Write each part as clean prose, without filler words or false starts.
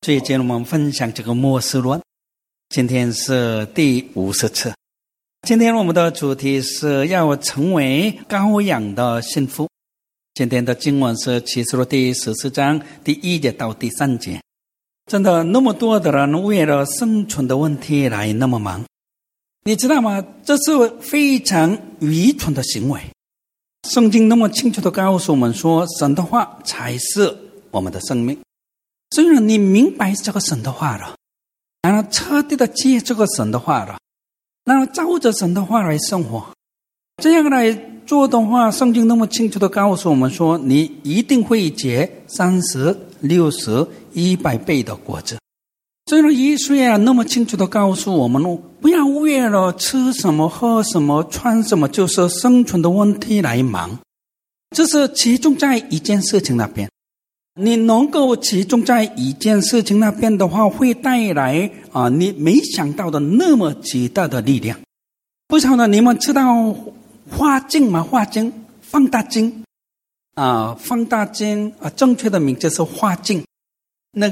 最近我们分享这个末世论，今天是第50次。今天我们的主题是要成为羔羊的信服。今天的经文是启示录第14章第1节到第3节。真的那么多的人为了生存的问题来那么忙，你知道吗？这是非常愚蠢的行为。圣经那么清楚地告诉我们说，神的话才是我们的生命。虽然你明白这个神的话了，然后彻底的接这个神的话了，然后照着神的话来生活，这样来做的话，圣经那么清楚的告诉我们说，你一定会结30、60、100倍的果子。虽然耶稣也那么清楚的告诉我们，不要为了吃什么、喝什么、穿什么，就是生存的问题来忙。这是集中在一件事情那边。你能够集中在一件事情那边的话，会带来你没想到的那么极大的力量。不晓得你们知道化镜吗？化镜，放大镜放大镜正确的名字是化镜。那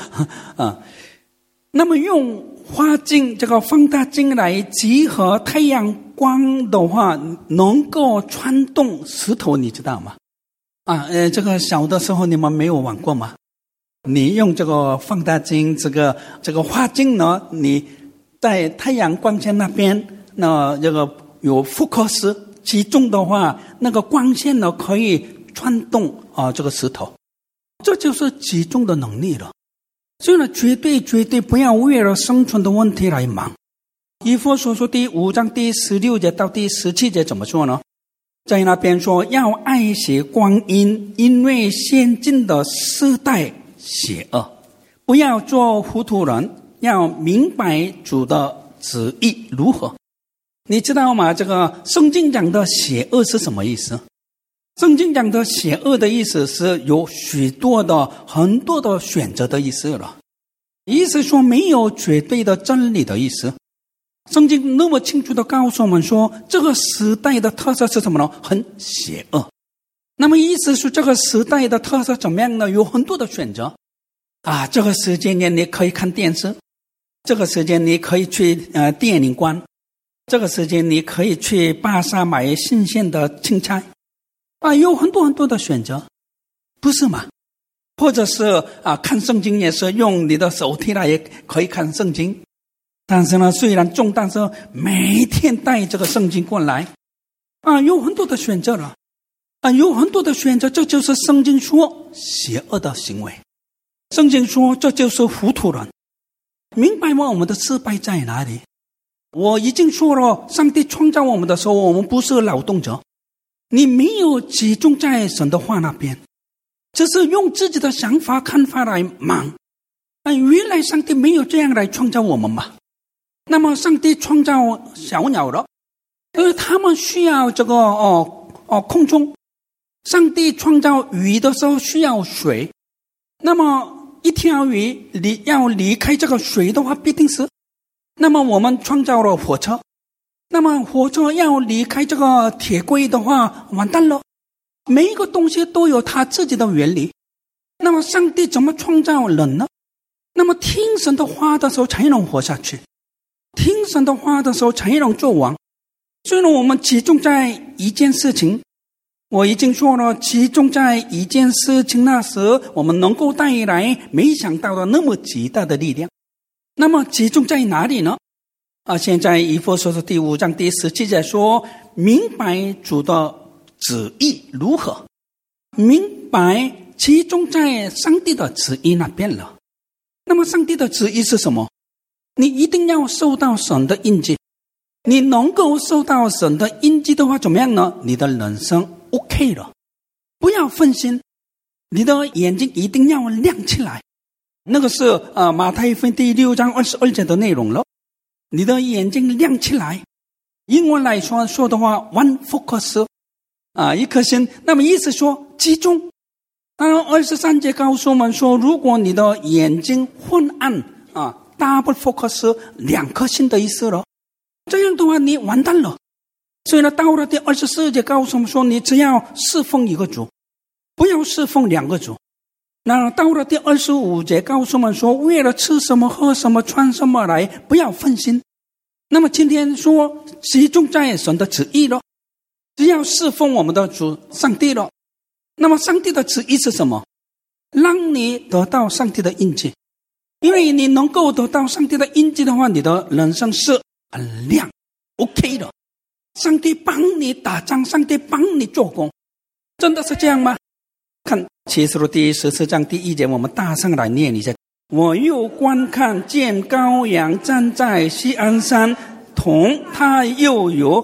么用化镜这个放大镜来集合太阳光的话，能够穿动石头，你知道吗？这个小的时候你们没有玩过吗？你用这个放大镜，这个化镜呢，你在太阳光线那边，那这个有focus集中的话，那个光线呢可以穿动这个石头，这就是集中的能力了。所以呢，绝对不要为了生存的问题来忙。以弗所书第5章第16节到第17节怎么说呢？在那边说，要爱惜光阴，因为现今的世代邪恶，不要做糊涂人，要明白主的旨意如何。你知道吗？这个圣经讲的邪恶是什么意思？圣经讲的邪恶的意思是有很多的选择的意思了，意思说没有绝对的真理的意思。圣经那么清楚地告诉我们说，这个时代的特色是什么呢？很邪恶。那么意思是这个时代的特色怎么样呢？有很多的选择这个时间你可以看电视，这个时间你可以去电影馆，这个时间你可以去巴萨买新鲜的青菜有很多的选择，不是吗？或者是看圣经也是用你的手提来也可以看圣经。但是呢，虽然重，但是每天带这个圣经过来有很多的选择了有很多的选择，这就是圣经说邪恶的行为。圣经说这就是糊涂人。明白吗？我们的失败在哪里？我已经说了，上帝创造我们的时候，我们不是劳动者，你没有集中在神的话那边，只是用自己的想法看法来忙原来上帝没有这样来创造我们嘛。那么上帝创造小鸟了，他们需要这个空中。上帝创造鱼的时候需要水，那么一条鱼要离开这个水的话必定死。那么我们创造了火车，那么火车要离开这个铁轨的话完蛋了。每一个东西都有它自己的原理。那么上帝怎么创造人呢？那么听神的话的时候才能活下去，听神的话的时候才能做王。所以呢，我们集中在一件事情，我已经说了，集中在一件事情那时，我们能够带来没想到的那么极大的力量。那么集中在哪里呢？现在以弗所书第5章第17节说，明白主的旨意如何，明白集中在上帝的旨意那边了。那么上帝的旨意是什么？你一定要受到神的印记。你能够受到神的印记的话怎么样呢？你的人生 OK 了。不要分心，你的眼睛一定要亮起来。那个是马太福音第6章22节的内容了。你的眼睛亮起来，英文来说的话 one focus 一颗心。那么意思说集中。23节告诉我们说，如果你的眼睛昏暗double focus 2颗心的意思了，这样的话你完蛋了。所以呢，到了第24节告诉我们说，你只要侍奉一个主，不要侍奉2个主。 那到了第25节告诉我们说，为了吃什么喝什么穿什么来，不要分心。那么今天说集中在神的旨意了，只要侍奉我们的主上帝了。那么上帝的旨意是什么？让你得到上帝的印记。因为你能够得到上帝的印记的话，你的人生是很亮 OK 的。上帝帮你打仗，上帝帮你做工，真的是这样吗？看启示录第14章第1节，我们大声来念一下。我又观看见羔羊站在锡安山，同他又有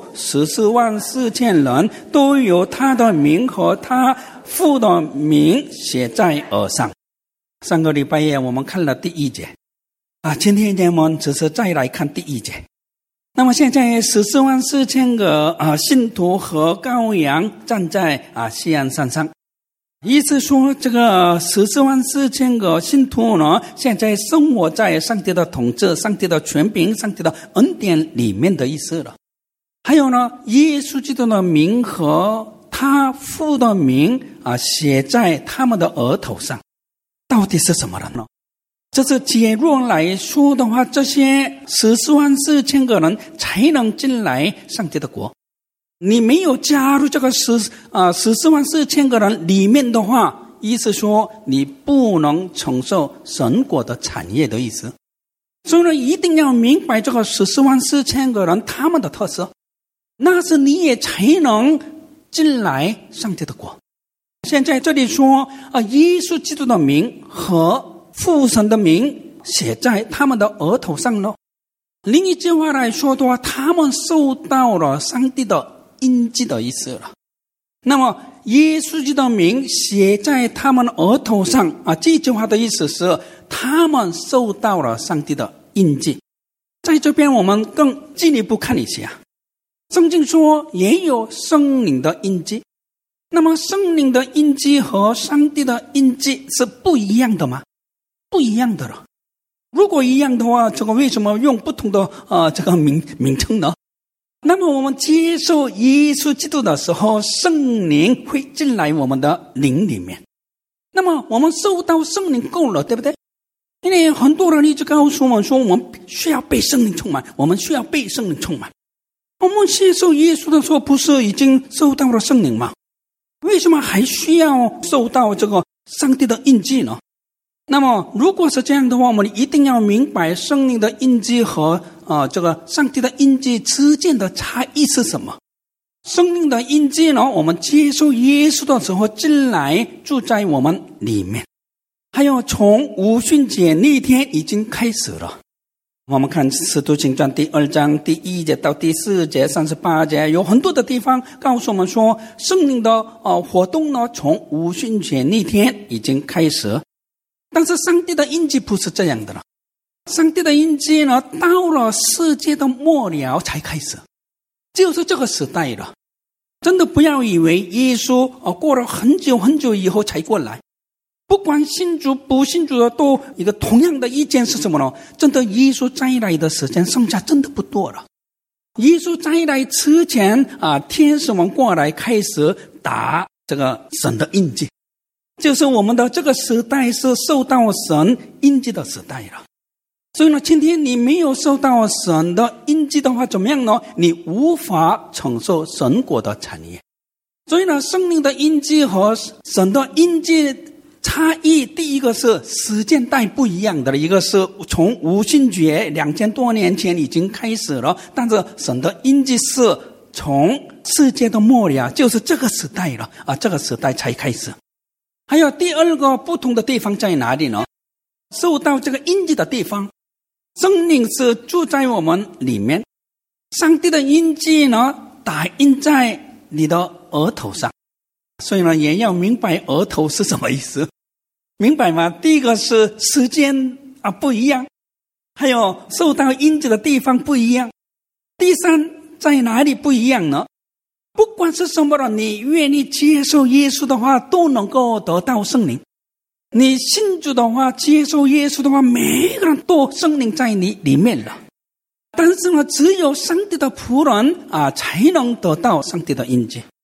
144000人，都有他的名和他父的名写在额上。上个礼拜夜我们看了第1节今天我们只是再来看第1节。那么现在144000个信徒和羔羊站在锡安山上，意思说这个144000个信徒呢，现在生活在上帝的统治、上帝的权柄、上帝的恩典里面的意思了。还有呢，耶稣基督的名和他父的名写在他们的额头上，到底是什么人呢？这是结论来说的话，这些144000个人才能进来上帝的国。你没有加入这个144000个人里面的话，意思说你不能承受神国的产业的意思。所以呢，一定要明白这个144000个人他们的特色，那是你也才能进来上帝的国。现在这里说耶稣基督的名和父神的名写在他们的额头上了。另一句话来说的话，他们受到了上帝的印记的意思了。那么耶稣基督的名写在他们的额头上这句话的意思是他们受到了上帝的印记。在这边我们更进一步看一下，圣经说也有圣灵的印记。那么圣灵的印记和上帝的印记是不一样的吗？不一样的了。如果一样的话，这个为什么用不同的这个名称呢？那么我们接受耶稣基督的时候，圣灵会进来我们的灵里面。那么我们受到圣灵够了，对不对？因为很多人一直告诉我们说，我们需要被圣灵充满，我们需要被圣灵充满。我们接受耶稣的时候，不是已经受到了圣灵吗？为什么还需要受到这个上帝的印记呢？那么如果是这样的话，我们一定要明白圣灵的印记和这个上帝的印记之间的差异是什么。圣灵的印记呢，我们接受耶稣的时候进来住在我们里面。还有从五旬节那天已经开始了。我们看使徒行传第2章第1节到第4节38节，有很多的地方告诉我们说，圣灵的活动呢，从五旬节那天已经开始。但是上帝的印记不是这样的了，上帝的印记呢，到了世界的末了才开始，就是这个时代了。真的不要以为耶稣过了很久很久以后才过来。不管信主不信主的都一个同样的意见是什么呢？真的耶稣再来的时间剩下真的不多了。耶稣再来之前天使们过来开始打这个神的印记，就是我们的这个时代是受到神印记的时代了。所以呢，今天你没有受到神的印记的话，怎么样呢？你无法承受神国的产业。所以呢，圣灵的印记和神的印记差异，第一个是时间带不一样的，一个是从五旬节2000多年前已经开始了，但是神的印记是从世界的末了，就是这个时代了这个时代才开始。还有第二个不同的地方在哪里呢？受到这个印记的地方，圣灵是住在我们里面，上帝的印记呢打印在你的额头上。所以呢，也要明白额头是什么意思，明白吗？第一个是时间不一样，还有受到印记的地方不一样。第三，在哪里不一样呢？不管是什么的，你愿意接受耶稣的话，都能够得到圣灵。你信主的话，接受耶稣的话，每一个人都圣灵在你里面了。但是呢，只有上帝的仆人才能得到上帝的印记。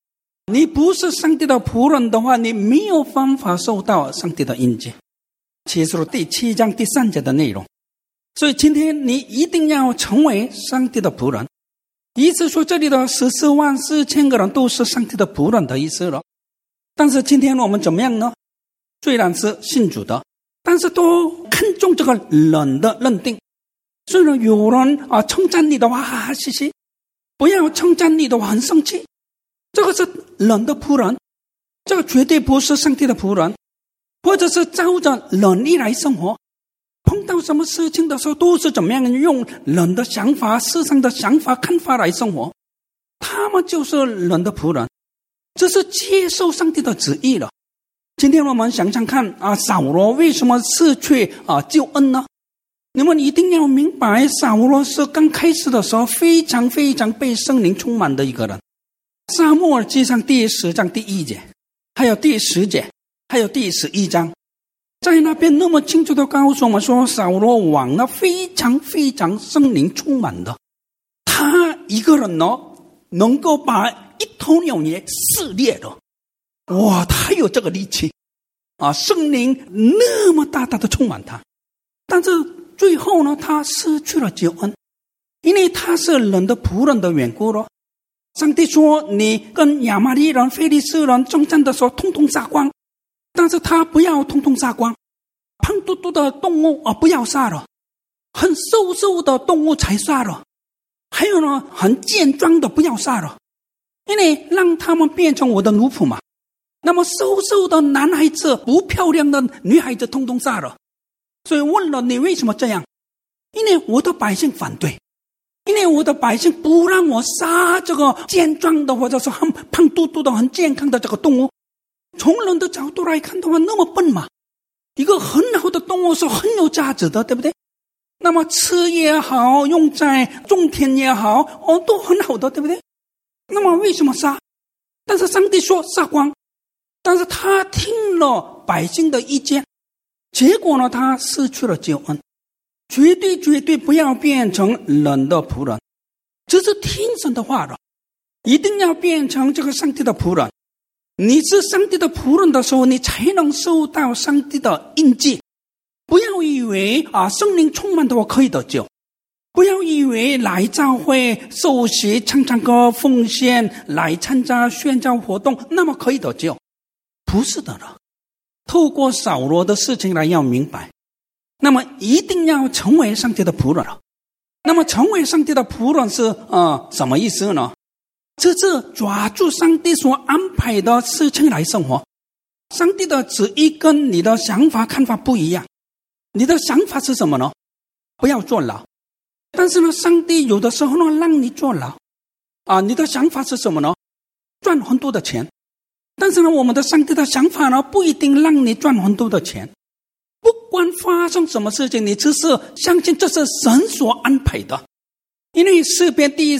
你不是上帝的仆人的话，你没有办法受到上帝的印记。启示录第7章第3节的内容。所以今天你一定要成为上帝的仆人，意思说这里的14万4千个人都是上帝的仆人的意思了。但是今天我们怎么样呢？虽然是信主的，但是都看重这个人的认定。虽然有人称赞你的话哈哈嘻嘻，不要称赞你的话很生气，这个是人的仆人，这个绝对不是上帝的仆人，或者是照着人意来生活。碰到什么事情的时候都是怎么样用人的想法、世上的想法、看法来生活，他们就是人的仆人，这是接受上帝的旨意了。今天我们想想看扫罗为什么失去救恩呢？你们一定要明白，扫罗是刚开始的时候非常非常被圣灵充满的一个人。撒母耳记上第10章第1节，还有第10节，还有第11章，在那边那么清楚地告诉我们说，扫罗王呢非常非常圣灵充满的，他一个人呢能够把一头牛也撕裂的，哇，他有这个力气圣灵那么大大的充满他。但是最后呢，他失去了救恩，因为他是人的仆人的缘故了。上帝说你跟亚玛力人、非利士人征战的时候通通杀光，但是他不要通通杀光，胖嘟嘟的动物不要杀了，很瘦瘦的动物才杀了，还有呢很健壮的不要杀了，因为让他们变成我的奴仆嘛。那么瘦瘦的男孩子、不漂亮的女孩子通通杀了。所以问了你为什么这样？因为我的百姓反对，因为我的百姓不让我杀这个健壮的或者是很胖嘟嘟的很健康的这个动物。从人的角度来看的话，那么笨嘛，一个很好的动物是很有价值的，对不对？那么吃也好，用在种田也好都很好的，对不对？那么为什么杀？但是上帝说杀光，但是他听了百姓的意见，结果呢他失去了救恩。绝对绝对不要变成人的仆人，这是听神的话了，一定要变成这个上帝的仆人。你是上帝的仆人的时候，你才能受到上帝的印记。不要以为圣灵充满的话可以得救，不要以为来教会受洗、唱唱歌、奉献、来参加宣教活动那么可以得救，不是的了。透过扫罗的事情来要明白，那么一定要成为上帝的仆人了。那么成为上帝的仆人是什么意思呢？这是抓住上帝所安排的事情来生活。上帝的旨意跟你的想法看法不一样。你的想法是什么呢？不要坐牢。但是呢，上帝有的时候呢让你坐牢你的想法是什么呢？赚很多的钱。但是呢，我们的上帝的想法呢不一定让你赚很多的钱。不管发生什么事情，你只是相信这是神所安排的。因为诗篇第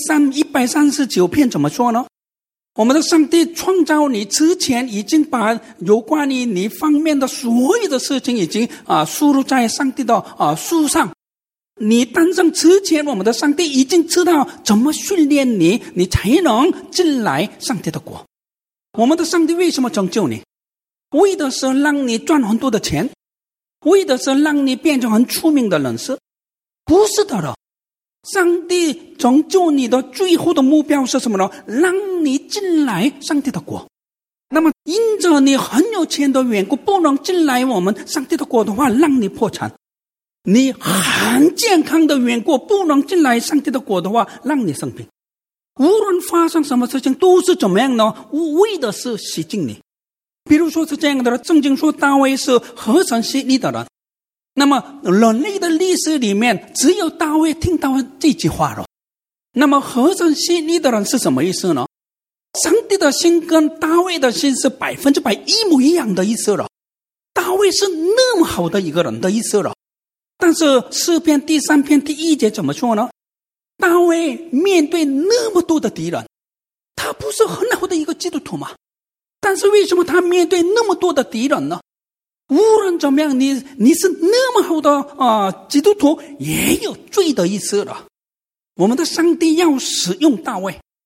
139篇怎么说呢？我们的上帝创造你之前，已经把有关于你方面的所有的事情已经输入在上帝的书上。你诞生之前，我们的上帝已经知道怎么训练你，你才能进来上帝的国。我们的上帝为什么拯救你？为的是让你赚很多的钱，为的是让你变成很出名的人士，不是的了。上帝拯救你的最后的目标是什么呢？让你进来上帝的国。那么因着你很有钱的缘故不能进来我们上帝的国的话，让你破产。你很健康的缘故不能进来上帝的国的话，让你生病。无论发生什么事情都是怎么样呢？为的是洗净你。比如说是这样的，圣经说大卫是合神心意的人。那么人类的历史里面只有大卫听到这句话了。那么合神心意的人是什么意思呢？上帝的心跟大卫的心是100%一模一样的意思了。大卫是那么好的一个人的意思了。但是诗篇第3篇第1节怎么说呢？大卫面对那么多的敌人，他不是很好的一个基督徒吗？但是为什么他面对那么多的敌人呢？无论怎么样，你是那么好的基督徒，也有罪的意思了。我们的上帝要使用大卫，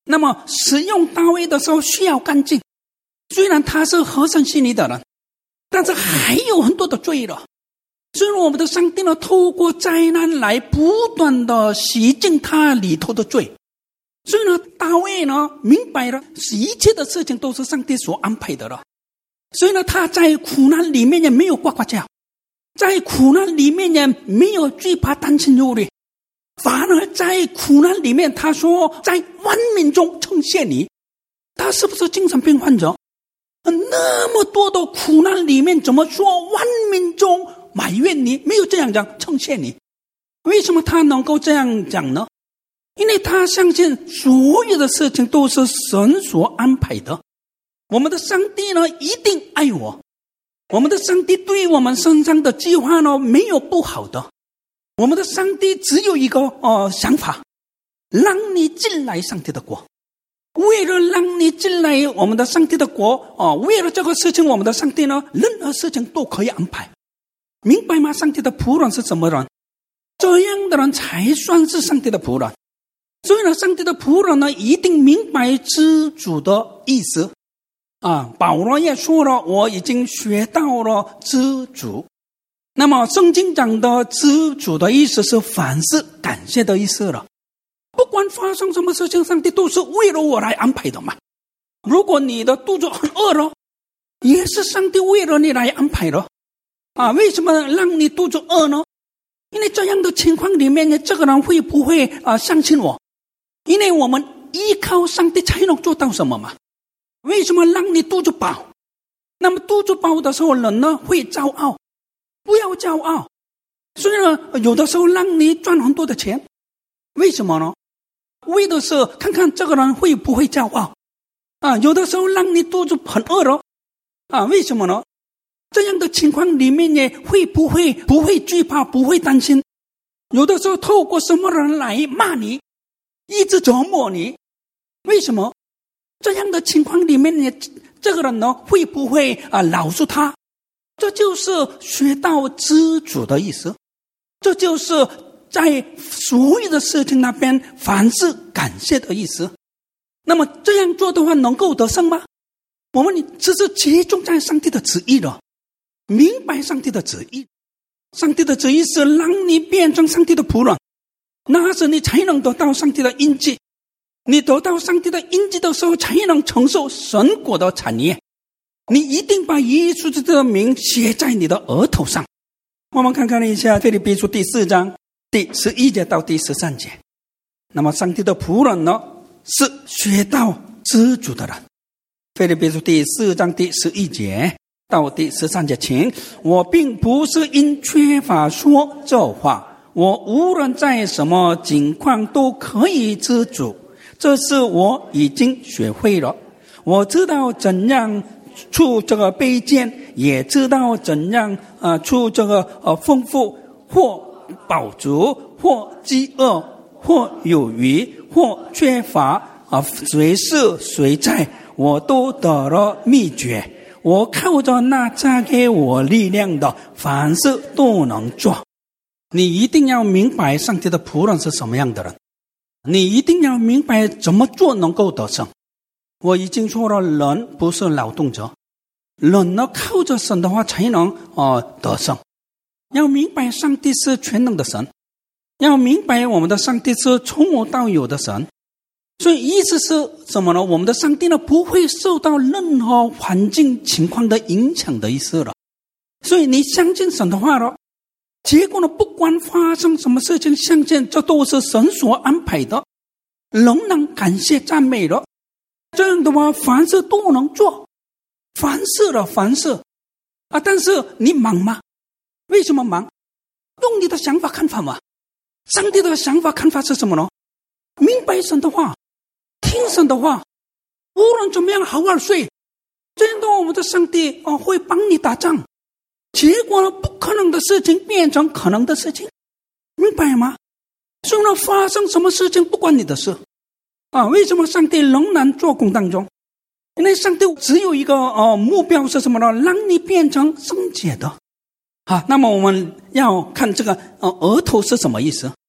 那么使用大卫的时候需要干净，虽然他是合神心意的人，但是还有很多的罪了。所以我们的上帝呢，透过灾难来不断的洗净他里头的罪。所以呢，大卫呢明白了一切的事情都是上帝所安排的了。所以呢，他在苦难里面也没有呱呱叫，在苦难里面也没有惧怕担心忧虑，反而在苦难里面他说在万民中称谢你。他是不是精神病患者？那么多的苦难里面怎么说万民中埋怨你？没有这样讲称谢你。为什么他能够这样讲呢？因为他相信所有的事情都是神所安排的。我们的上帝呢一定爱我，我们的上帝对我们身上的计划呢没有不好的。我们的上帝只有一个想法，让你进来上帝的国。为了让你进来我们的上帝的国，为了这个事情，我们的上帝呢任何事情都可以安排。明白吗？上帝的仆人是什么人？这样的人才算是上帝的仆人。所以呢，上帝的仆人呢一定明白知主的意思保罗也说了，我已经学到了知主。那么圣经讲的知主的意思是凡事感谢的意思了。不管发生什么事情，上帝都是为了我来安排的嘛。如果你的肚子很饿了，也是上帝为了你来安排的为什么让你肚子饿呢？因为这样的情况里面，这个人会不会相信我？因为我们依靠上帝才能做到什么嘛？为什么让你肚子饱？那么肚子饱的时候，人呢会骄傲，不要骄傲。所以呢，有的时候让你赚很多的钱，为什么呢？为的是看看这个人会不会骄傲有的时候让你肚子很饿了为什么呢？这样的情况里面呢，会不会惧怕，不会担心？有的时候透过什么人来骂你，一直折磨你，为什么？这样的情况里面呢，这个人呢会不会饶恕他？这就是学到知主的意思，这就是在所有的事情那边凡事感谢的意思。那么这样做的话能够得胜吗？我问你，这是集中在上帝的旨意了。明白上帝的旨意，上帝的旨意是让你变成上帝的仆人，那时你才能得到上帝的印记。你得到上帝的印记的时候，才能承受神国的产业。你一定把耶稣基督的名写在你的额头上。我们看看一下腓立比书第4章第11节到第13节。那么上帝的仆人呢，是学到知主的人。腓立比书第4章第11节到第13节，请我并不是因缺乏说这话，我无论在什么境况都可以知主，这是我已经学会了。我知道怎样处这个卑贱，也知道怎样处这个丰富，或饱足，或饥饿，或有余，或缺乏随是随在，我都得了秘诀。我靠着那加给我力量的，凡事都能做。你一定要明白上帝的仆人是什么样的人，你一定要明白怎么做能够得胜。我已经说了，人不是劳动者，人呢靠着神的话才能得胜。要明白上帝是全能的神，要明白我们的上帝是从无到有的神。所以意思是什么呢？我们的上帝呢不会受到任何环境情况的影响的意思了。所以你相信神的话了，结果呢不管发生什么事情，相信这都是神所安排的，仍然感谢赞美了。这样的话凡事都能做，凡事但是你忙吗？为什么忙？用你的想法看法嘛。上帝的想法看法是什么呢？明白神的话，听神的话，无论怎么样好好睡。这样的我们的上帝会帮你打仗，结果呢不可能的事情变成可能的事情，明白吗？所以呢发生什么事情不关你的事为什么上帝仍然做工当中？因为上帝只有一个目标是什么呢？让你变成圣洁的那么我们要看这个额头是什么意思？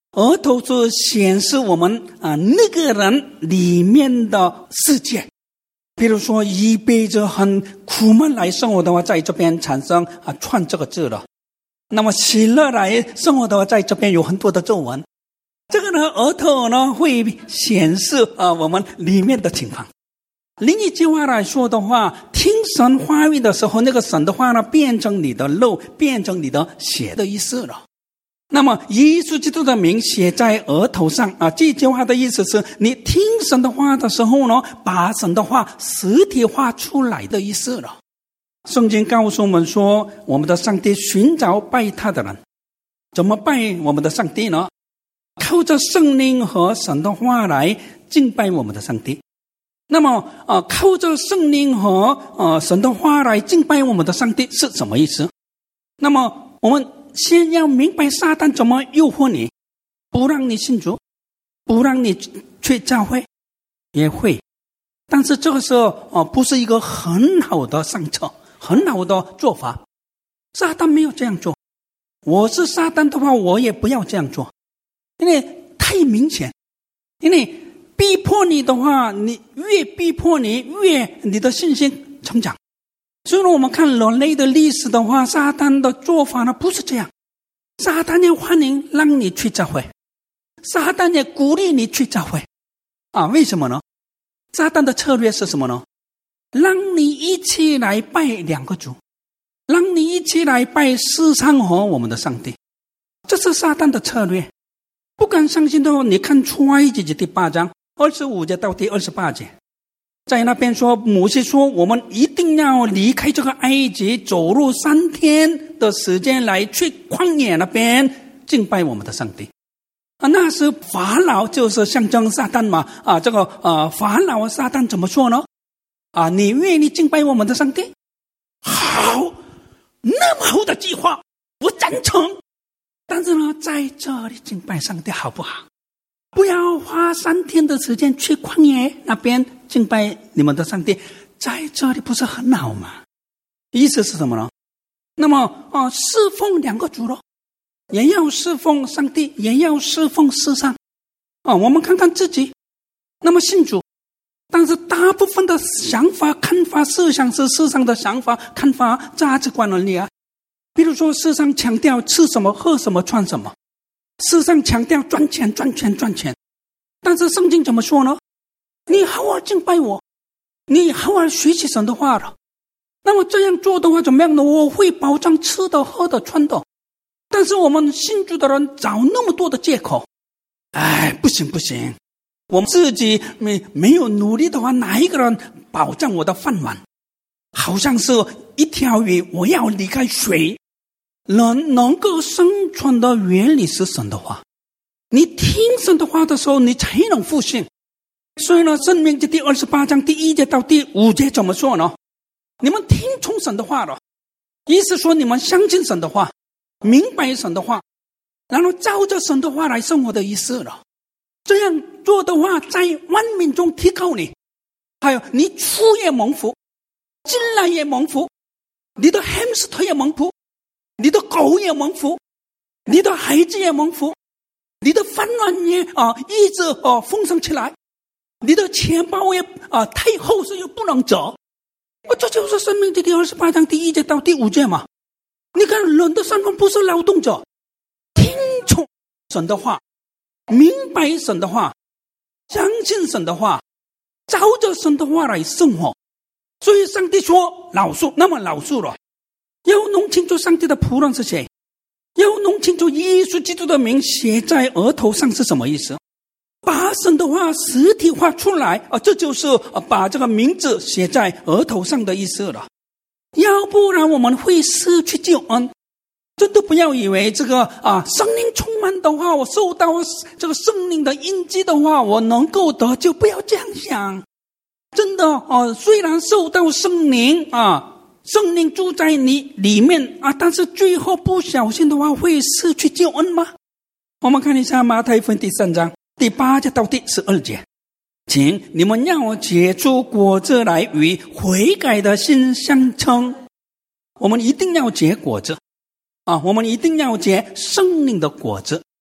额头是显示我们那个人里面的世界。比如说一辈子很苦闷来生活的话，在这边产生串这个字了。那么喜乐来生活的话，在这边有很多的皱纹。这个呢，额头呢会显示我们里面的情况。另一句话来说的话，听神话语的时候，那个神的话呢，变成你的肉，变成你的血的意思了。那么耶稣基督的名写在额头上这句话的意思是，你听神的话的时候呢，把神的话实体化出来的意思了。圣经告诉我们说，我们的上帝寻找拜他的人。怎么拜我们的上帝呢？靠着圣灵和神的话来敬拜我们的上帝。那么靠着圣灵和神的话来敬拜我们的上帝是什么意思？那么我们先要明白撒旦怎么诱惑你，不让你信主，不让你去教会，也会。但是这个时候不是一个很好的上策，很好的做法。撒旦没有这样做，我是撒旦的话，我也不要这样做，因为太明显。因为逼迫你的话，你越逼迫你，越你的信心成长。所以我们看人类的历史的话，撒旦的做法呢不是这样。撒旦也欢迎让你去教会，撒旦也鼓励你去教会为什么呢？撒旦的策略是什么呢？让你一起来拜两个主，让你一起来拜世上和我们的上帝，这是撒旦的策略。不敢相信的话，你看出埃及记第8章25节到第28节，在那边说，摩西说我们一定要离开这个埃及，走路3天的时间来去旷野那边敬拜我们的上帝那时法老就是象征撒旦嘛这个法老撒旦怎么说呢？你愿意敬拜我们的上帝？好，那么好的计划我赞成，但是呢，在这里敬拜上帝好不好？不要花3天的时间去旷野那边敬拜你们的上帝，在这里不是很好吗？意思是什么呢？那么侍奉两个主咯，也要侍奉上帝，也要侍奉世上我们看看自己，那么信主，但是大部分的想法看法思想是世上的想法看法价值观而已比如说世上强调吃什么喝什么穿什么，世上强调赚钱赚钱赚钱，但是圣经怎么说呢？你好好敬拜我，你好好学习神的话了，那么这样做的话怎么样呢？我会保障吃的喝的穿的。但是我们信主的人找那么多的借口，不行不行，我们自己没有努力的话，哪一个人保障我的饭碗？好像是一条鱼，我要离开水。人能够生存的原理是神的话，你听神的话的时候，你才能复兴。所以呢，申命记第28章第1节到第5节怎么说呢？你们听从神的话了，意思说你们相信神的话，明白神的话，然后照着神的话来生活的意思了。这样做的话，在万民中提高你，还有你出也蒙福，进来也蒙福，你的 hamster 也蒙福，你的狗也蒙福，你的孩子也蒙福，你的饭碗也一直丰盛起来，你的钱包也太厚实又不能折这就是申命记第28章第1节到第5节嘛。你看人的身份不是劳动者，听从神的话，明白神的话，相信神的话，照着神的话来生活。所以上帝说饶恕，那么饶恕了，要弄清楚上帝的仆人是谁，要弄清楚耶稣基督的名写在额头上是什么意思，把神的话实体化出来这就是把这个名字写在额头上的意思了。要不然我们会失去救恩。真的不要以为这个圣灵充满的话，我受到这个圣灵的印记的话，我能够得救，不要这样想。真的虽然受到圣灵圣灵住在你里面但是最后不小心的话会失去救恩吗？我们看一下马太福音第3章第8节到第12节，请你们要结出果子来，与悔改的心相称。我们一定要结果子我们一定要结圣灵的果子。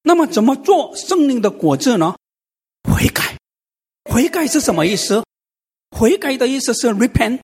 那么怎么做圣灵的果子呢？悔改。悔改是什么意思？悔改的意思是 repent，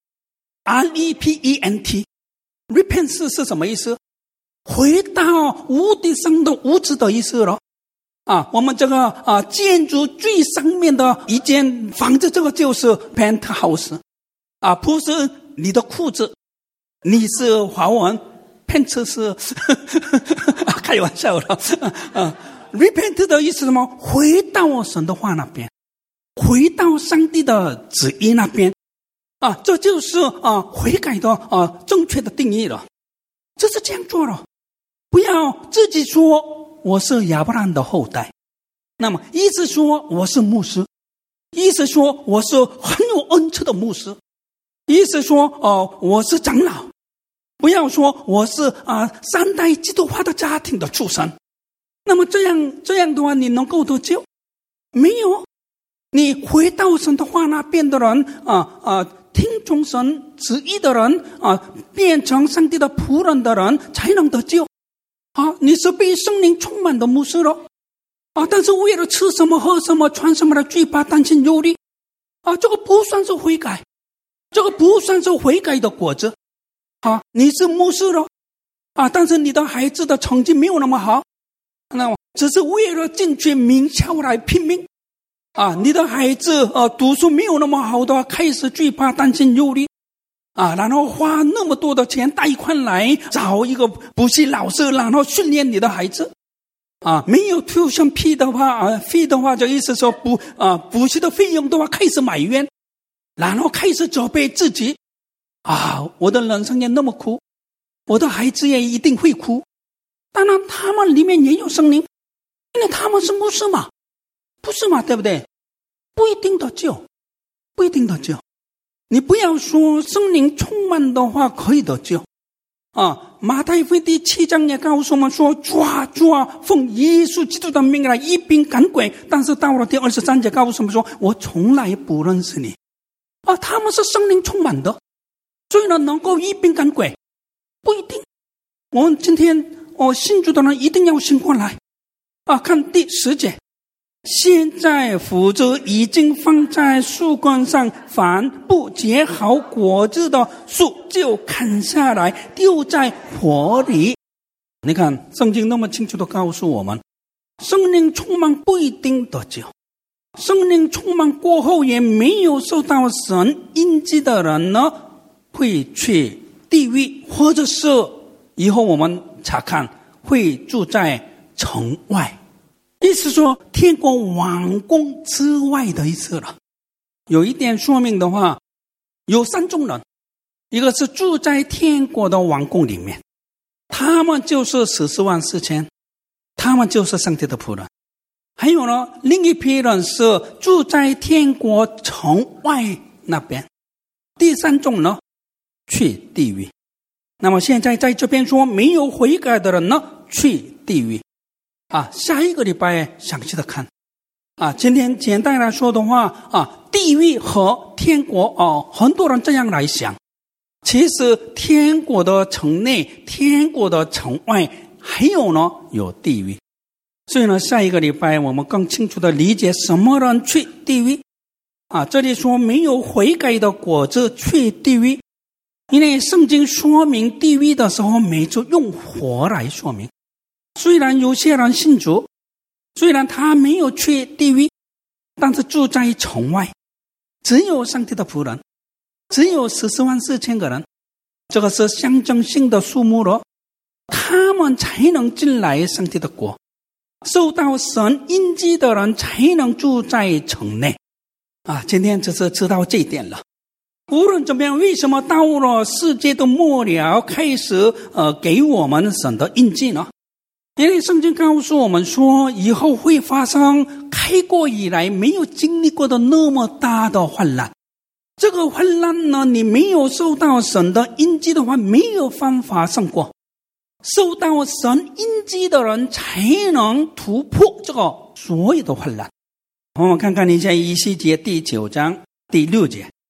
R-E-P-E-N-T。 repent 是什么意思？回到无地上的屋子的意思了。我们这个建筑最上面的一间房子，这个就是 penthouse。不是你的裤子，你是华文 pants 是开玩笑了。repent 的意思是什么？回到神的话那边，回到上帝的旨意那边。这就是悔改的正确的定义了。就是这样做了。不要自己说我是亚伯拉罕的后代，那么意思说我是牧师，意思说我是很有恩赐的牧师，意思说我是长老。不要说我是三代基督化的家庭的出身。那么这样的话，你能够得救？没有。你回到神的话那边的人听从神旨意的人变成上帝的仆人的人才能得救。你是被圣灵充满的牧师了。但是为了吃什么喝什么穿什么的惧怕担心忧虑，这个不算是悔改，这个不算是悔改的果子。你是牧师了但是你的孩子的成绩没有那么好，那么只是为了进去名校来拼命。你的孩子读书没有那么好的话，开始惧怕担心忧虑然后花那么多的钱贷款来找一个补习老师，然后训练你的孩子。没有 tuition fee 的话，就意思说补习的费用的话开始埋怨，然后开始责备自己。我的人生也那么苦，我的孩子也一定会哭。当然他们里面也有圣灵，因为他们是牧师嘛，不是嘛，对不对？不一定得救，不一定得救。你不要说圣灵充满的话可以得救。马太福音第7章也告诉我们说，主啊，奉耶稣基督的名来医病赶鬼。但是到了第23节告诉我们说，我从来不认识你。他们是圣灵充满的，所以呢能够医病赶鬼不一定。我们今天信主的人一定要醒过来。看第10节，现在斧子已经放在树根上，凡不结好果子的树就砍下来丢在火里。你看圣经那么清楚地告诉我们，圣灵充满不一定得救，圣灵充满过后也没有受到神印记的人呢，会去地狱，或者是以后我们查看会住在城外。意思说天国王宫之外的意思了。有一点说明的话，有3种人，一个是住在天国的王宫里面，他们就是14万4千，他们就是上帝的仆人。还有呢，另一批人是住在天国城外那边。第3种呢，去地狱。那么现在在这边说没有悔改的人呢，去地狱。下一个礼拜详细的看。今天简单来说的话，地狱和天国很多人这样来想。其实天国的城内，天国的城外，还有呢有地狱。所以呢，下一个礼拜我们更清楚的理解什么人去地狱。这里说没有悔改的果子去地狱，因为圣经说明地狱的时候，每次用火来说明。虽然有些人信主，虽然他没有去地狱，但是住在城外，只有上帝的仆人，只有14万4千个人，这个是象征性的数目了，他们才能进来上帝的国，受到神印记的人才能住在城内。今天只是知道这一点了。无论怎么样，为什么到了世界的末了开始给我们神的印记呢？因为圣经告诉我们说，以后会发生开国以来没有经历过的那么大的患难。这个患难呢，你没有受到神的印记的话，没有办法胜过。受到神印记的人才能突破这个所有的患难。我们看看一下以西结第9章第6节，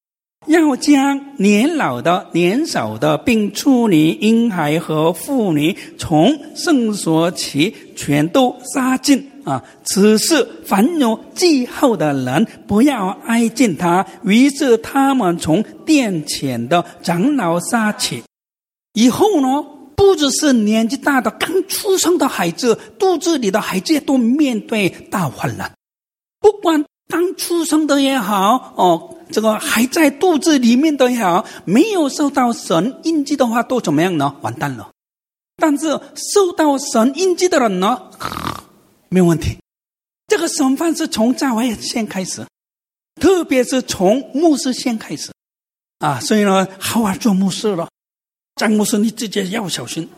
要将年老的、年少的，并处女、婴孩和妇女从圣所起，全都杀尽此事凡有记号的人不要挨近他。于是他们从殿前的长老杀起。以后呢，不只是年纪大的刚出生的孩子，肚子里的孩子也都面对大患难。不管刚出生的也好这个还在肚子里面的也好，没有受到神印记的话都怎么样呢？完蛋了。但是受到神印记的人呢，没有问题。这个审判是从教会先开始，特别是从牧师先开始所以呢，好好做牧师了。张牧师你自己要小心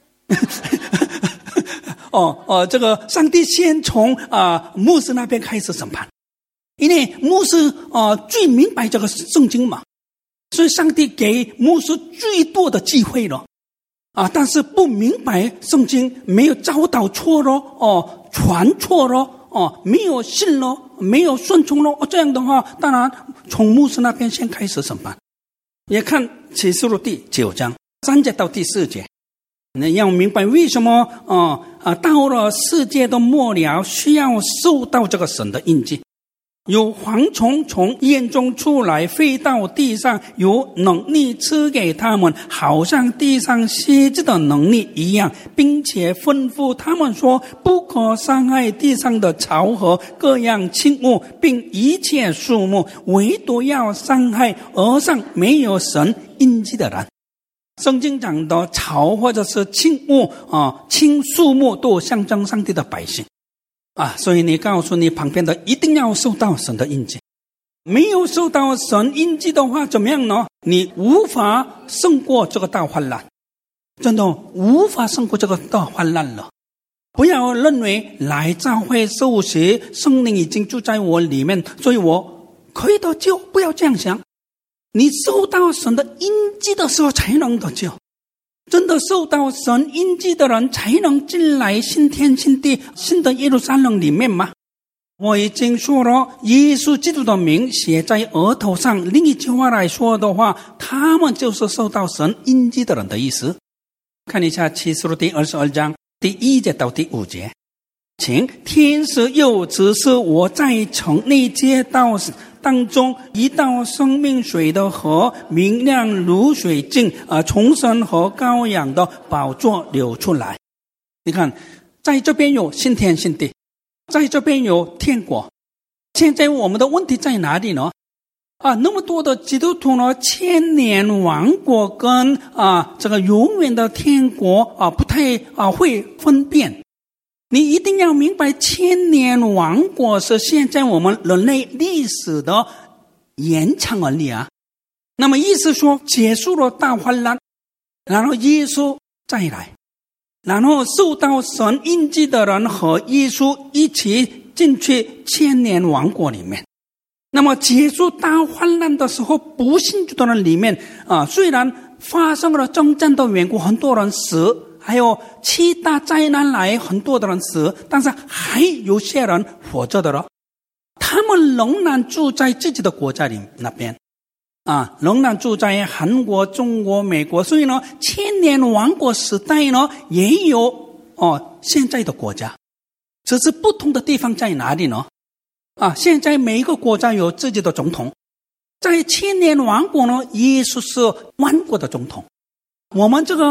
这个上帝先从牧师那边开始审判，因为牧师最明白这个圣经嘛，所以上帝给牧师最多的机会了但是不明白圣经，没有教导错了传错了没有信了，没有顺从了这样的话，当然从牧师那边先开始审判。也看启示录第9章3节到第4节，你要明白为什么到了世界的末了需要受到这个神的印记。有蝗虫从眼中出来，飞到地上，有能力赐给他们，好像地上蝎子的能力一样，并且吩咐他们说，不可伤害地上的草和各样轻物，并一切树木，唯独要伤害额上没有神印记的人。圣经讲的草或者是轻物轻树木都象征上帝的百姓所以你告诉你旁边的一定要受到神的印记，没有受到神印记的话怎么样呢？你无法胜过这个大患难，真的无法胜过这个大患难了。不要认为来教会受洗，圣灵已经住在我里面，所以我可以得救，不要这样想。你受到神的印记的时候才能得救，真的受到神印记的人才能进来新天新地新的耶路撒冷里面吗？我已经说了，耶稣基督的名写在额头上，另一句话来说的话，他们就是受到神印记的人的意思。看一下启示录第22章第1节到第5节，请天使又指示我在城内街道当中一道生命水的河，明亮如水镜从神和羔羊的宝座流出来。你看，在这边有新天新地，在这边有天国。现在我们的问题在哪里呢？那么多的基督徒呢，千年王国跟这个永远的天国不太会分辨。你一定要明白，千年王国是现在我们人类历史的延长而已那么意思说，结束了大患难，然后耶稣再来，然后受到神印记的人和耶稣一起进去千年王国里面。那么结束大患难的时候，不信主的人里面虽然发生了征战的缘故，很多人死，还有7大灾难来很多的人死，但是还有些人活着的了，他们仍然住在自己的国家里那边仍然住在韩国、中国、美国。所以呢，千年王国时代呢也有现在的国家，只是不同的地方在哪里呢？现在每一个国家有自己的总统，在千年王国呢，耶稣是万国的总统。我们这个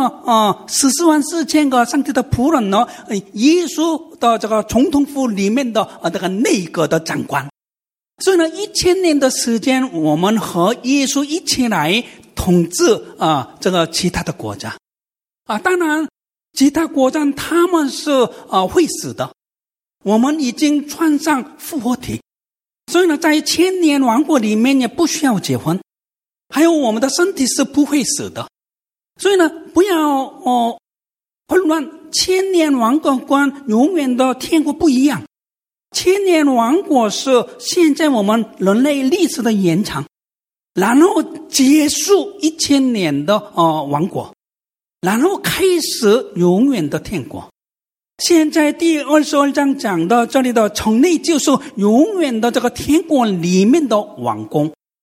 14万4千个上帝的仆人呢，耶稣的这个总统府里面的这个内阁的长官。所以呢，1000年的时间，我们和耶稣一起来统治这个其他的国家当然其他国家他们是会死的，我们已经穿上复活体，所以呢，在千年王国里面也不需要结婚，还有我们的身体是不会死的。所以呢，不要混乱，千年王国跟永远的天国不一样。千年王国是现在我们人类历史的延长，然后结束1000年的王国，然后开始永远的天国。现在第22章讲的这里的城内就是永远的这个天国里面的王宫。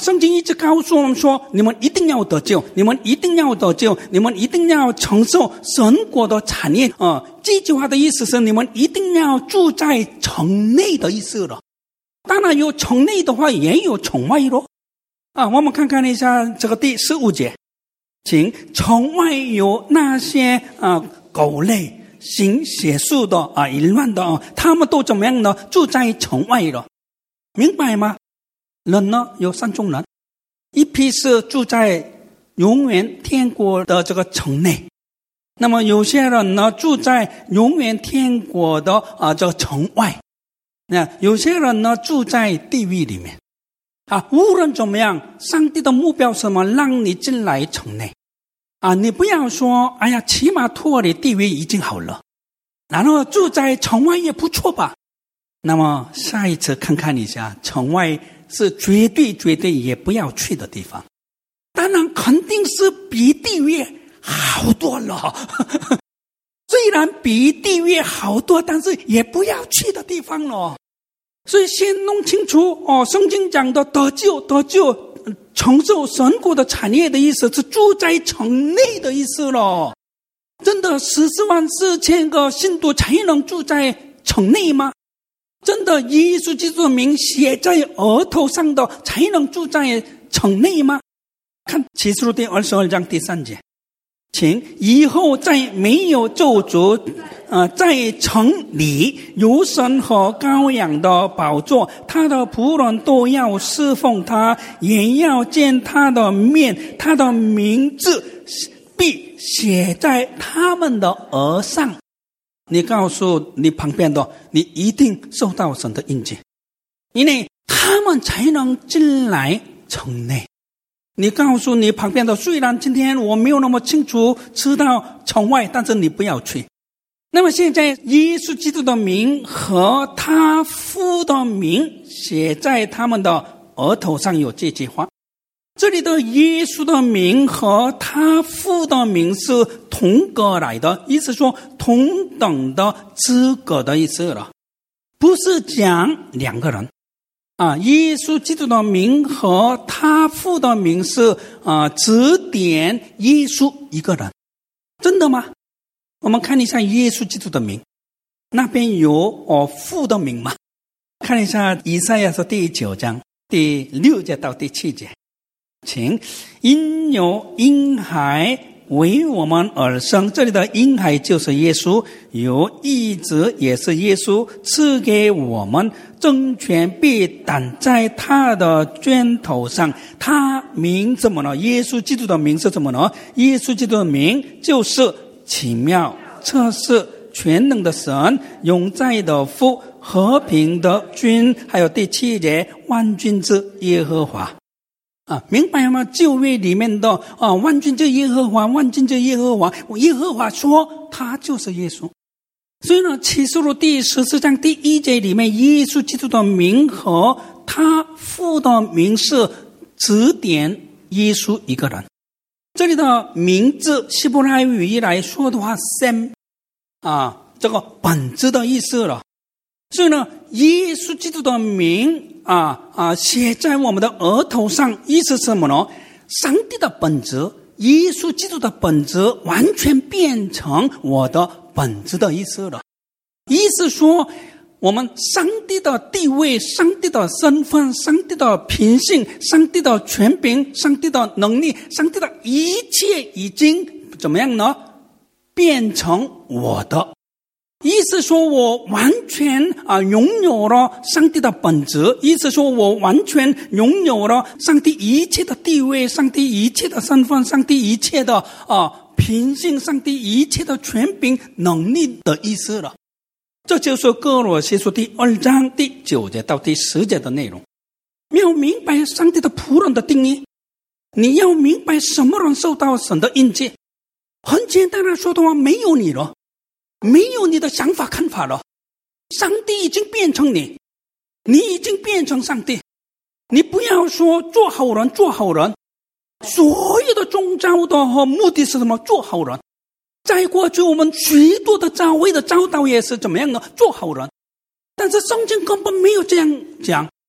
圣经一直告诉我们说，你们一定要得救，你们一定要得救，你们一定要承受神国的产业这句话的意思是你们一定要住在城内的意思了。当然有城内的话也有城外咯。我们看看一下这个第15节，请城外有那些狗类行邪术的淫乱的他们都怎么样呢？住在城外了。明白吗？人呢有3种人，一批是住在永远天国的这个城内，那么有些人呢住在永远天国的这个城外，那有些人呢住在地狱里面无论怎么样，上帝的目标是什么？让你进来城内你不要说哎呀，起码脱离地狱已经好了，然后住在城外也不错吧。那么下一次看看一下，城外是绝对也不要去的地方，当然肯定是比地狱好多了虽然比地狱好多，但是也不要去的地方了。所以先弄清楚圣经讲的得救承受神国的产业的意思是住在城内的意思了。真的14万4千个信徒才能住在城内吗？真的耶稣基督的名写在额头上的才能住在城内吗？看启示录第22章第3节，请以后再没有咒诅在城里有神和羔羊的宝座，他的仆人都要侍奉他，也要见他的面，他的名字必写在他们的额上。你告诉你旁边的，你一定受到神的印记，因为他们才能进来城内。你告诉你旁边的，虽然今天我没有那么清楚知道城外，但是你不要去。那么现在耶稣基督的名和他父的名写在他们的额头上，有这句话。这里的耶稣的名和他父的名是同个来的，意思说同等的资格的意思了，不是讲2个人耶稣基督的名和他父的名是指点耶稣一个人。真的吗？我们看一下耶稣基督的名，那边有父的名吗？看一下以赛亚书第9章第6节到第7节，请因有婴孩为我们而生，这里的婴孩就是耶稣，有义子也是耶稣赐给我们，政权必担在他的肩头上。他名什么呢？耶稣基督的名是什么呢？耶稣基督的名就是奇妙、测试、全能的神、永在的父、和平的君，还有第7节万军之耶和华明白吗？旧约里面的万军之耶和华，万军之耶和华，耶和华说他就是耶稣。所以呢，启示录第14章第1节里面，耶稣基督的名和他父的名是指点耶稣一个人。这里的名字希伯来语来说的话 Sam 这个本质的意思了。所以呢，耶稣基督的名写在我们的额头上，意思是什么呢？上帝的本质，耶稣基督的本质完全变成我的本质的意思了。意思说我们上帝的地位、上帝的身份、上帝的品性、上帝的权柄、上帝的能力、上帝的一切已经怎么样呢？变成我的。意思说我完全拥有了上帝的本质，意思说我完全拥有了上帝一切的地位、上帝一切的身份、上帝一切的品性、上帝一切的权柄能力的意思了。这就是哥罗西书第2章第9节到第10节的内容。你要明白上帝的仆人的定义，你要明白什么人受到神的印记。很简单的说的话，没有你了，没有你的想法看法了，上帝已经变成你，你已经变成上帝。你不要说做好人做好人，所有的宗教的目的是什么？做好人。在过去我们许多的教会的教导也是怎么样呢？做好人。但是圣经根本没有这样讲。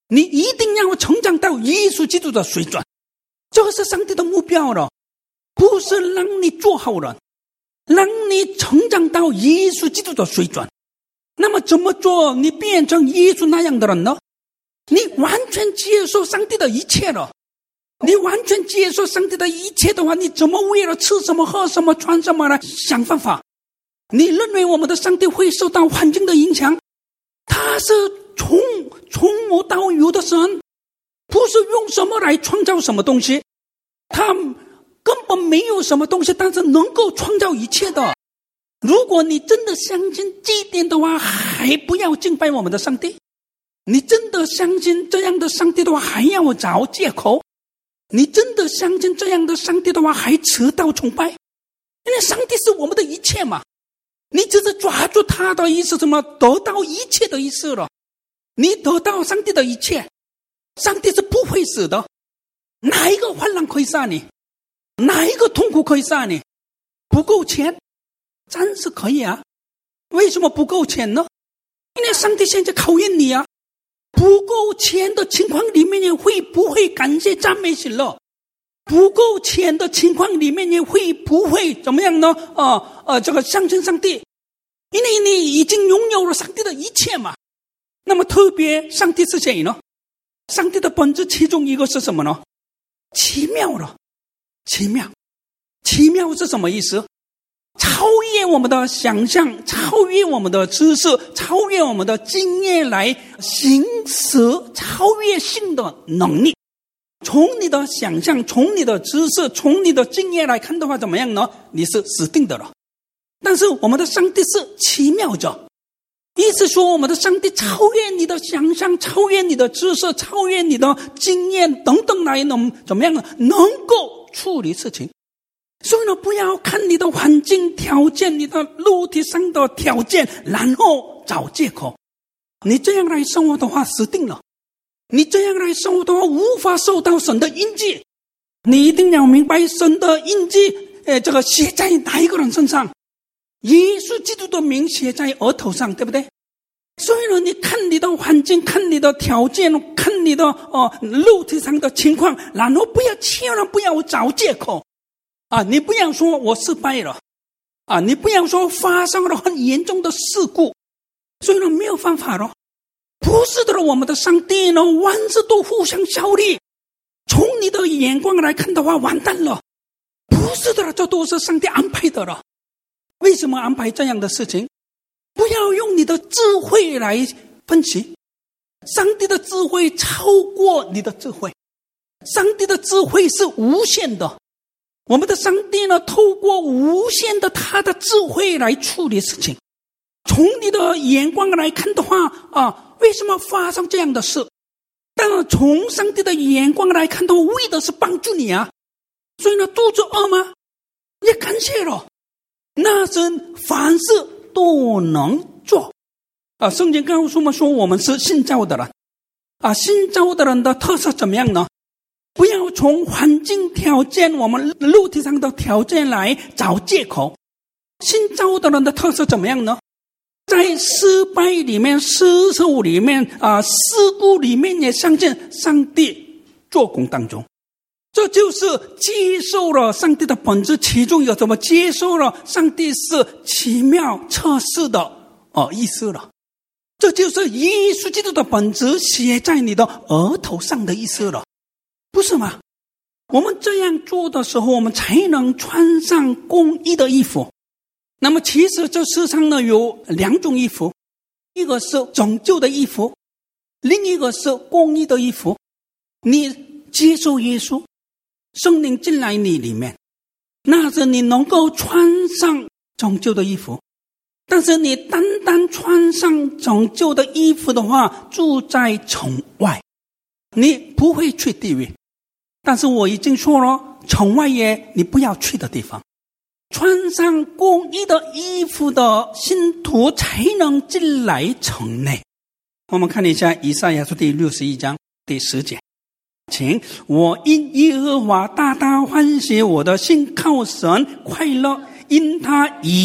你一定要成长到耶稣基督的水准，这是上帝的目标了，不是让你做好人，让你成长到耶稣基督的水准。那么怎么做你变成耶稣那样的人呢？你完全接受上帝的一切了，你完全接受上帝的一切的话，你怎么为了吃什么喝什么穿什么来想办法？你认为我们的上帝会受到环境的影响？他是从无到有的神，不是用什么来创造什么东西，他根本没有什么东西，但是能够创造一切的。如果你真的相信这一点的话，还不要敬拜我们的上帝。你真的相信这样的上帝的话，还要找借口。你真的相信这样的上帝的话，还迟到崇拜。因为上帝是我们的一切嘛，你只是抓住他的意思，什么得到一切的意思了。你得到上帝的一切，上帝是不会死的。哪一个患难可以杀你？哪一个痛苦可以杀你？不够钱暂时可以啊，为什么不够钱呢？因为上帝现在考验你啊。不够钱的情况里面，你会不会感谢赞美喜乐？不够钱的情况里面，你会不会怎么样呢？这个相信上帝，因为你已经拥有了上帝的一切嘛。那么特别上帝是谁呢？上帝的本质其中一个是什么呢？奇妙了。奇妙是什么意思？超越我们的想象，超越我们的知识，超越我们的经验来行使超越性的能力。从你的想象，从你的知识，从你的经验来看的话，怎么样呢？你是死定的了。但是我们的上帝是奇妙者，意思说我们的上帝超越你的想象，超越你的知识，超越你的经验等等来怎么样呢？能够处理事情。所以呢，不要看你的环境条件，你的肉体上的条件，然后找借口。你这样来生活的话，死定了。你这样来生活的话，无法受到神的印记。你一定要明白神的印记，这个写在哪一个人身上？耶稣基督的名写在额头上，对不对？所以呢，你看你的环境，看你的条件，看你的肉体上的情况，然后千万不要找借口。你不要说我失败了，你不要说发生了很严重的事故，所以呢没有办法了。不是的，我们的上帝呢，万事都互相效力。从你的眼光来看的话，完蛋了。不是的，这都是上帝安排的了。为什么安排这样的事情？不要用你的智慧来分析，上帝的智慧超过你的智慧，上帝的智慧是无限的。我们的上帝呢，透过无限的他的智慧来处理事情。从你的眼光来看的话，为什么发生这样的事？但从上帝的眼光来看的话，为的是帮助你啊。所以呢，肚子饿吗？也感谢了。那神凡事都能做。圣经告诉我们说，我们是信造的人。信造的人的特色怎么样呢？不要从环境条件，我们肉体上的条件来找借口。信造的人的特色怎么样呢？在失败里面、失手里面、事故里面，也相信上帝做工当中。这就是接受了上帝的本质，其中有什么？接受了上帝是奇妙测试的意思了。这就是耶稣基督的本质写在你的额头上的意思了。不是吗？我们这样做的时候，我们才能穿上公义的衣服。那么其实这世上呢，有两种衣服，一个是拯救的衣服，另一个是公义的衣服。你接受耶稣，圣灵进来你里面，那是你能够穿上拯救的衣服。但是你单单穿上拯救的衣服的话，住在城外，你不会去地狱。但是我已经说了，城外也你不要去的地方。穿上公义的衣服的信徒才能进来城内。我们看一下以赛亚书第61章第10节，请我因耶和华大大欢喜，我的心靠神快乐，因他以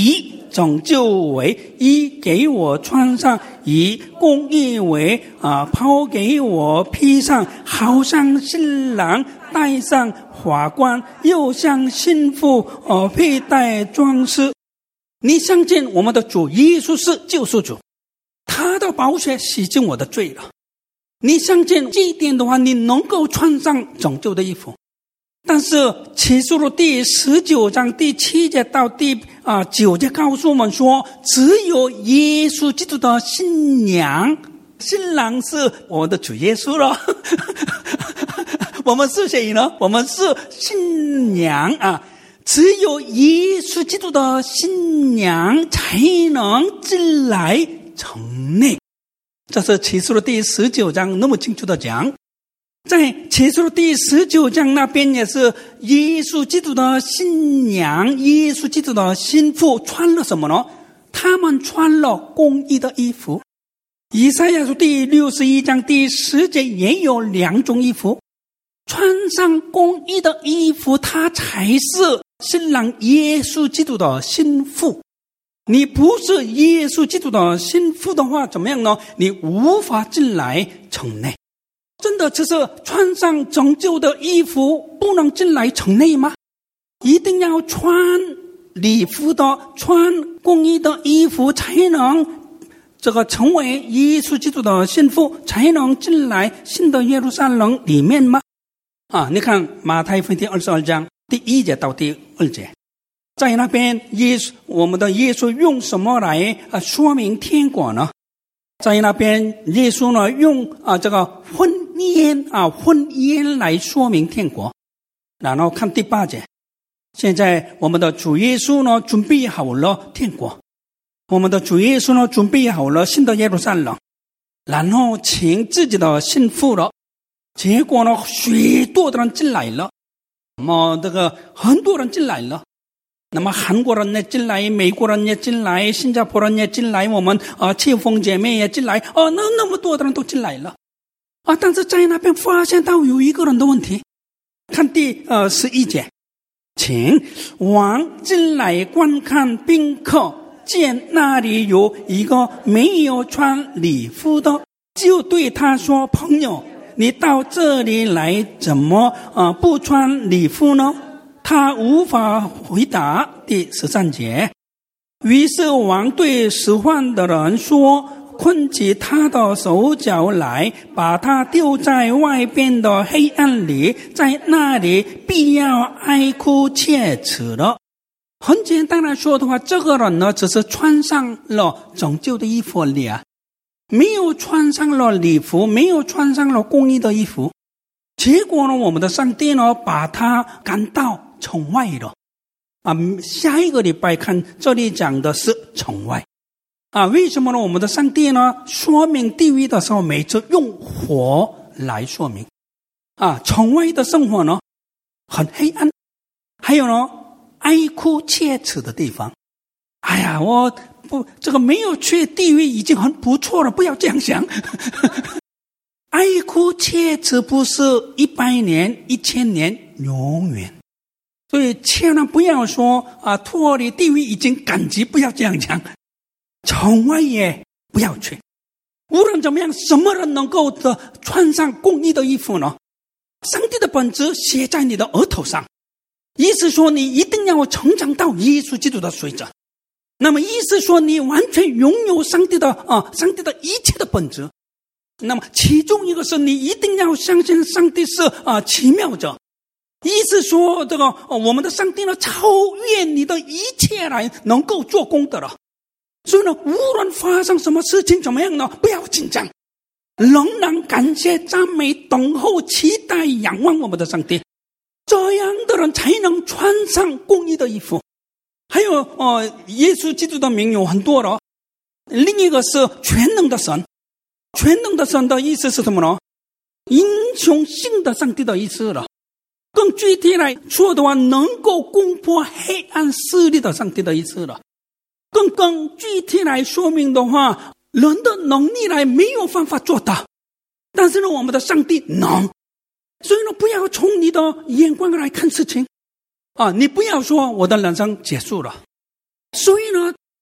拯救为衣给我穿上，以公义为袍给我披上，好像新郎戴上华冠，又像新妇佩戴装饰。你相信我们的主耶稣是救赎主，他的宝血洗净我的罪了。你相信这一点的话，你能够穿上拯救的衣服。但是启示录第19章第7节到第9节告诉我们说，只有耶稣基督的新娘，新郎是我的主耶稣了。我们是谁呢？我们是新娘啊！只有耶稣基督的新娘才能进来城内。这是启示录第19章那么清楚的讲。在启示录第19章那边也是耶稣基督的新娘，耶稣基督的新妇穿了什么呢？他们穿了公义的衣服。以赛亚书第61章第10节也有2种衣服，穿上公义的衣服，他才是新郎耶稣基督的新妇。你不是耶稣基督的新妇的话，怎么样呢？你无法进来城内。真的只是穿上拯救的衣服不能进来城内吗？一定要穿礼服的，穿公义的衣服才能成为耶稣基督的新妇，才能进来新的耶路撒冷里面吗？你看马太福音第22章第1节到第2节，在那边我们的耶稣用什么来说明天国呢？在那边耶稣呢用婚姻来说明天国。然后看第8节，现在我们的主耶稣呢准备好了天国，我们的主耶稣呢准备好了新的耶路撒冷，然后请自己的信妇了。结果呢许多的人进来了，很多人进来了。那么韩国人也进来，美国人也进来，新加坡人也进来，我们戚风姐妹也进来，那么多的人都进来了。但是在那边发现到有一个人的问题。看第11节，请王进来观看宾客，见那里有一个没有穿礼服的，就对他说，朋友，你到这里来怎么不穿礼服呢？他无法回答。第13节，于是王对使唤的人说，捆起他的手脚来，把他丢在外边的黑暗里，在那里必要哀哭切齿了。很简单来说的话，这个人呢只是穿上了拯救的衣服里没有穿上了礼服，没有穿上了公义的衣服。结果呢，我们的上帝呢把他赶到城外了。下一个礼拜看，这里讲的是城外。为什么呢？我们的上帝呢说明地狱的时候，每次用火来说明。城外的生活呢很黑暗，还有呢哀哭切齿的地方。我不没有去地狱已经很不错了，不要这样想。哀哭切齿不是100年、1000年，永远。所以千万不要说脱离地狱已经赶集，不要这样讲。城外也不要去。无论怎么样，什么人能够穿上公义的衣服呢？上帝的本质写在你的额头上，意思说你一定要成长到耶稣基督的水准。那么意思说你完全拥有上帝的一切的本质。那么其中一个是你一定要相信上帝是奇妙者。意思说我们的上帝呢超越你的一切来能够做功德了。所以呢，无论发生什么事情怎么样呢，不要紧张，仍然感谢赞美，等候期待仰望我们的上帝。这样的人才能穿上公义的衣服。还有耶稣基督的名有很多了。另一个是全能的神。全能的神的意思是什么呢？英雄性的上帝的意思了。更具体来说的话，能够攻破黑暗势力的上帝的意思了。更具体来说明的话，人的能力来没有办法做到，但是呢，我们的上帝能。所以呢，不要从你的眼光来看事情你不要说我的人生结束了。所以呢，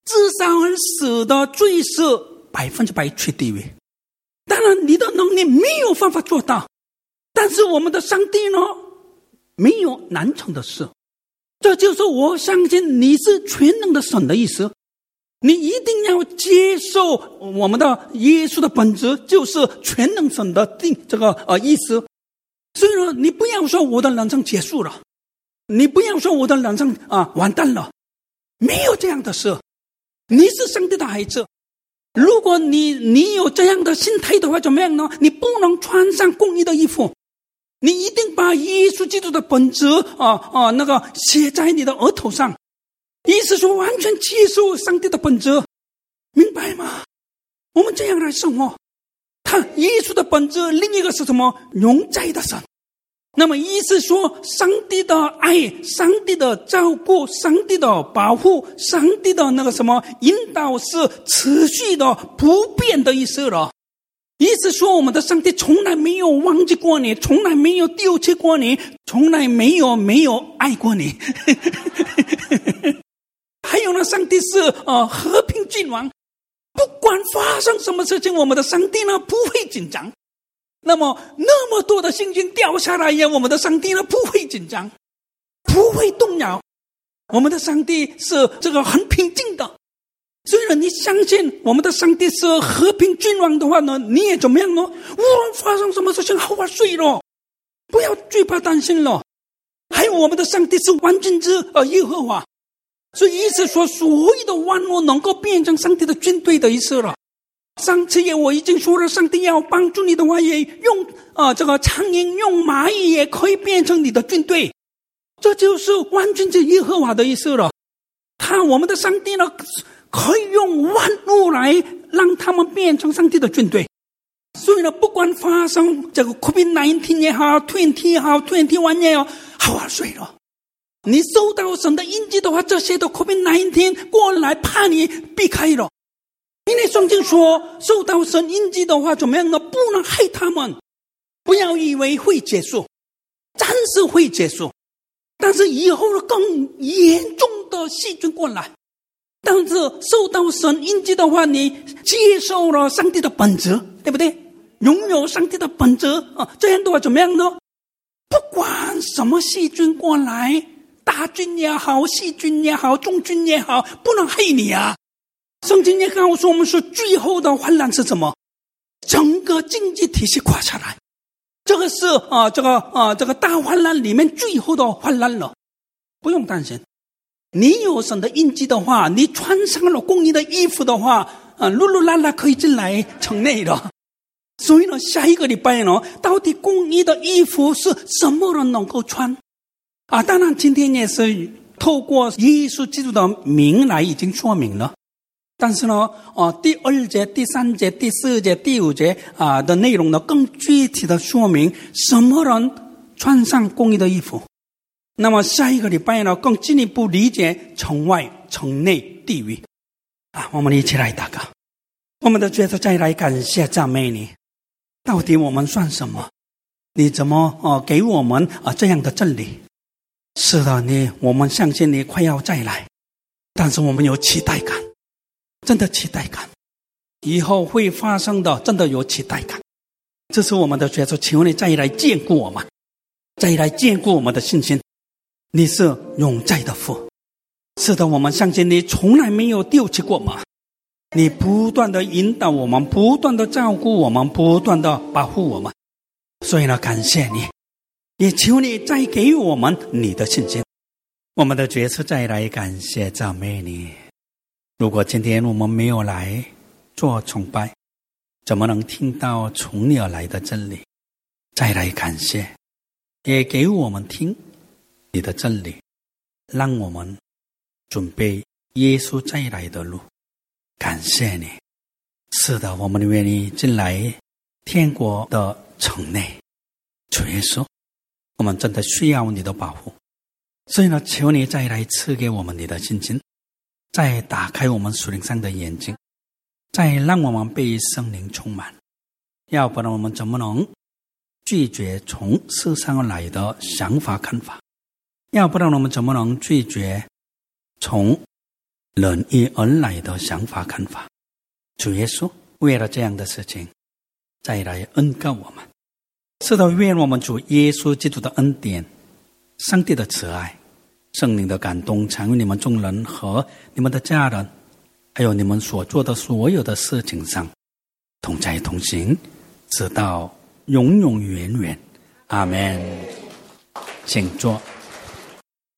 至少而死的罪是100%去地狱。当然你的能力没有办法做到，但是我们的上帝呢，没有难成的事。这就是我相信你是全能的神的意思。你一定要接受我们的耶稣的本质，就是全能神的这个意思。所以呢，你不要说我的人生结束了，你不要说我的人生完蛋了，没有这样的事。你是上帝的孩子，如果你有这样的心态的话，怎么样呢？你不能穿上公义的衣服，你一定把耶稣基督的本质那个写在你的额头上，意思说完全接受上帝的本质，明白吗？我们这样来生活。耶稣的本质另一个是什么？永在的神。那么意思说，上帝的爱，上帝的照顾，上帝的保护，上帝的那个什么引导是持续的不变的意思了。意思说，我们的上帝从来没有忘记过你，从来没有丢弃过你，从来没有爱过你。还有呢，上帝是和平君王，不管发生什么事情，我们的上帝呢不会紧张。那么多的星星掉下来也，我们的上帝呢不会紧张，不会动摇。我们的上帝是这个很平静的。所以呢，你相信我们的上帝是和平君王的话呢，你也怎么样呢？无论发生什么事情，好好睡了，不要惧怕担心了。还有我们的上帝是万军之耶和华，所以意思说，所有的万物能够变成上帝的军队的意思了。上次我已经说了，上帝要帮助你的话，也用这个苍蝇、用蚂蚁也可以变成你的军队，这就是万军之耶和华的意思了。我们的上帝呢，可以用万物来让他们变成上帝的军队。所以呢，不管发生这个 COVID-19 也好，20也好，21也好，好好睡了。你受到神的印记的话，这些的 COVID-19 过来怕你避开了。因为圣经说，受到神印记的话怎么样呢？不能害他们。不要以为会结束，暂时会结束，但是以后更严重的细菌过来。但是受到神印记的话，你接受了上帝的本质，对不对？拥有上帝的本质这样的话怎么样呢？不管什么细菌过来，大菌也好，细菌也好，重菌也好，不能害你啊。圣经也告诉我们说，最后的患难是什么？整个经济体系垮下来，这个是这个大患难里面最后的患难了。不用担心，你有神的印记的话，你穿上了公义的衣服的话，噜噜啦啦可以进来城内了。所以呢，下一个礼拜呢，到底公义的衣服是什么人能够穿当然今天也是透过耶稣基督的名来已经说明了。但是呢，第2节、第3节、第4节、第5节的内容呢，更具体的说明什么人穿上公义的衣服。那么下一个礼拜呢，更进一步理解城外、城内、地狱。我们一起来祷告。我们的主再来感谢赞美你。到底我们算什么？你怎么给我们这样的真理？是的，我们相信你快要再来，但是我们有期待感。真的期待感，以后会发生的真的有期待感。这是我们的主，求你再来眷顾我们，再来眷顾我们的信心。你是永在的父，是的，我们相信你从来没有丢弃过我们，你不断的引导我们，不断的照顾我们，不断的保护我们。所以呢，感谢你，也求你再给我们你的信心。我们的主再来感谢赞美你。如果今天我们没有来做崇拜，怎么能听到从你而来的真理？再来感谢，也给我们听你的真理，让我们准备耶稣再来的路。感谢你，是的，我们愿意进来天国的城内。主耶稣，我们真的需要你的保护，所以呢，求你再来赐给我们你的信心，再打开我们属灵上的眼睛，再让我们被圣灵充满。要不然我们怎么能拒绝从世上来的想法看法？要不然我们怎么能拒绝从人意而来的想法看法。主耶稣为了这样的事情再来恩告我们。是的，愿我们主耶稣基督的恩典、上帝的慈爱、圣灵的感动常与你们众人和你们的家人，还有你们所做的所有的事情上同在同行，直到永永远远。阿们。请坐。